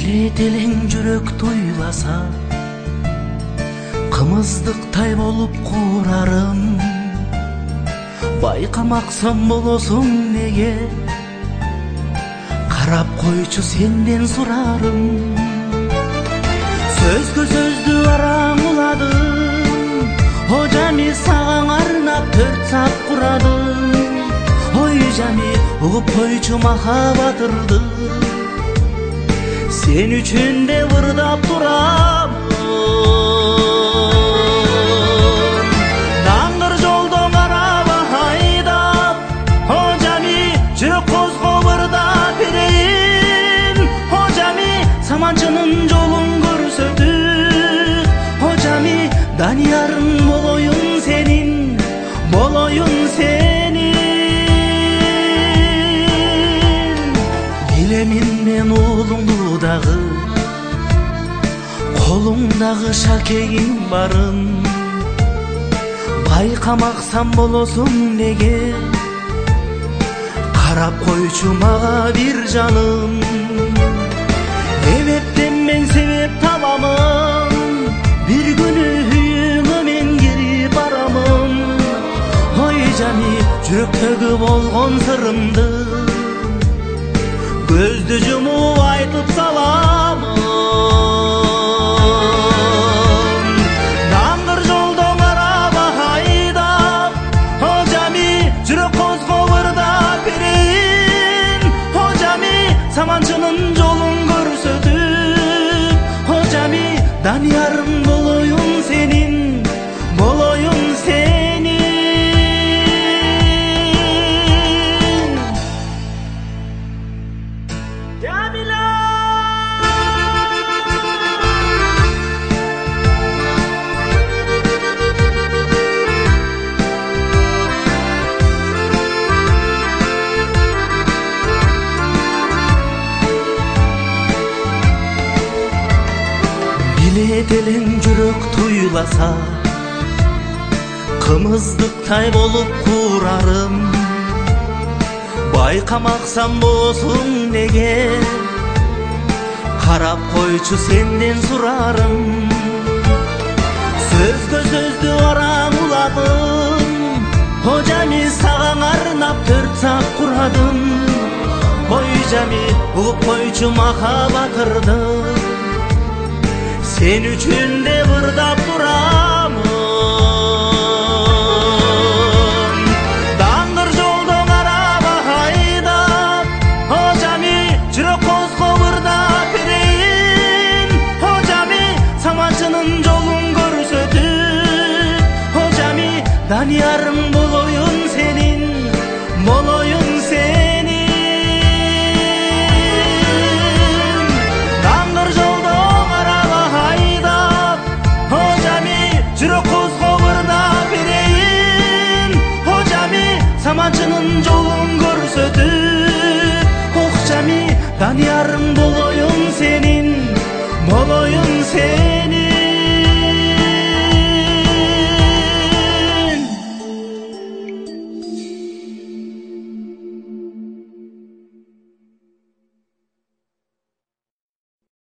Билетелең жүрөк туйласа, кымыздыктай болуп курарым. Байкамаксам болосуң неге, карап койчу сенден сурарым. Сөзгө сөздү араң уладым, о жами сагаң арнап 4 саат курадым. Ой жами угуп койчу махабатырды, sen üçün de vırdap duramın. Dangır joldan araba haydap, hocami жүрөк козго vırdap bereyin. Hocami samançının жолун көрсөтүп, hocami daniyarın boloyun senin, boloyun senin. Bilemin men улуңду дагы, колуңдагы шакегиң барын. Байкамаксам болосуң неге, карап койчу мага бир жаным. Эбептен мен себеп табамын, бир күнү үйүңө мен кирип барамын. Ой жами жүрөктөгү болгон сырымды көздү жумуп айтып саламын. Даңгыр жолдон араба хайдап, hocami жүрөк козго вырдап берейин. Hocami саманчынын жолун көрсөтүп, hocami даниярым болоюн сенин, болоюн сенин. Билетелең жүрөк туйласа, кымыздыктай болуп курарым. Байкамаксам болосуң неге, карап койчу сенден сурарым. Сөзгө сөздү араң уладым, hocami сагаң арнап 4 саат курадым. Ой жами угуп койчу махабатырды, sen üçün de vırdap duramın. Dangır joldan araba haydap, hocami жүрөк козго vırdap bereyin. Hocami samançынын жолун көрсөтүp, hocami daniyarым болоюн senin, болоюн senin. Dangır жолдон araba haydap, hocami жүрөк козго vırdap bereyin. Hocami samançынын жолун көрсөтүп, ох жами даниярым